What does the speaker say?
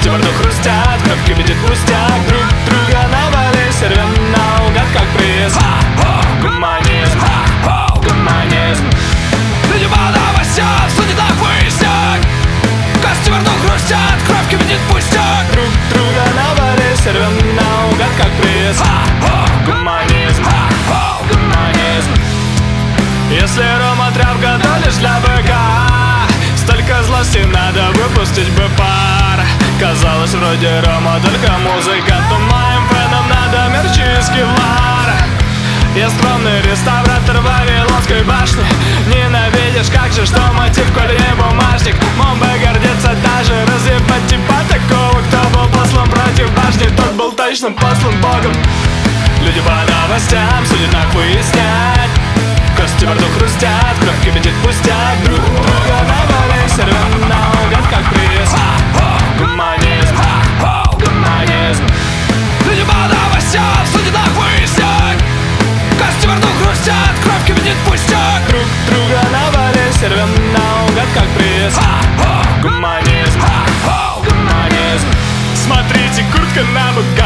Кости во рту хрустят, кровь кипятит пустяк. Друг друга навались, рвем наугад, как приз. Гуманизм, гуманизм. Люди по новостям, судят на выясняк. Кости во рту хрустят, кровь кипятит пустяк. Друг друга навались, рвем наугад, как приз. Гуманизм, гуманизм. Если рома тряпка, то лишь для быка. Столько злости надо выпустить бы пар. Казалось, вроде рома, только музыка. То моим фенам надо мерч из кевлара. Я скромный реставратор Вавилонской башни. Ненавидишь, как же, что мотив, коль не бумажник. Мог бы гордиться даже разъебать типа такого, кто был послан против башни. Тот был точно послан Богом. Люди по новостям судят на выяснять. Кости во рту хрустят, кровь кипятит пустяк. Друг друга навались, рвем наугад, как приз. Гуманизм, гуманизм. Люди по новостям, судят на выясняк. Кости во рту хрустят, кровь кипятит пустяк. Друг друга навались, рвем наугад, как приз. Гуманизм, гуманизм. Смотрите, куртка на быка.